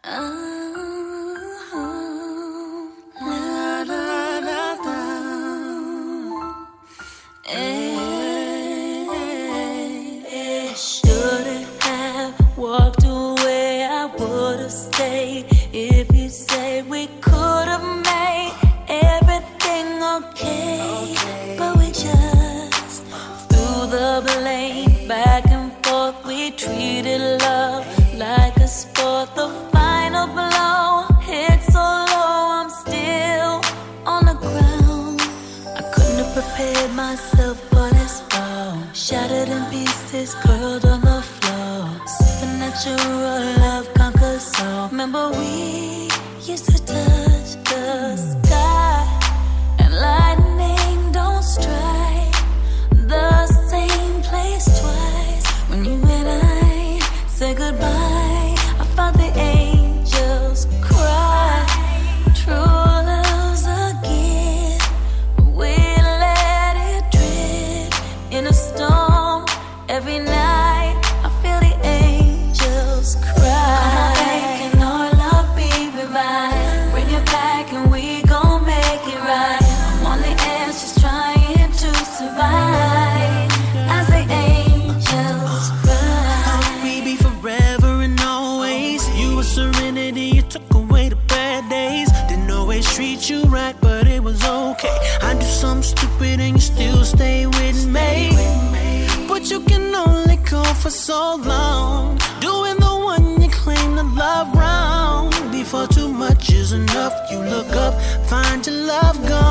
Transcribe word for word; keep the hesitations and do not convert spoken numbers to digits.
Shouldn't have walked away, I would've stayed. If you say we could've made everything okay, okay. But we just threw the blame back and forth. We treated love like a sport. The final blow hit so low, I'm still on the ground. I couldn't have prepared myself for this fall. Shattered in pieces, curled on the floor. Supernatural love conquers all. Remember we used to touch the sky, and lightning don't strike the same place twice. When you and I said goodbye, I felt the angels cry. True love's a gift, we let it drift in a storm. Every night I feel the angels cry. Come on back and our love be revived. Bring it back and we gon' make it right. I'm on the edge just trying to survive as the angels cry. Thought we'd be forever and always. You were serenity, you took away the bad days. Didn't always treat you right, but it was okay. I do something stupid and you still stay with me. But you can only go for so long, doing the one you claim to love wrong. Before too much is enough, you look up, find your love gone.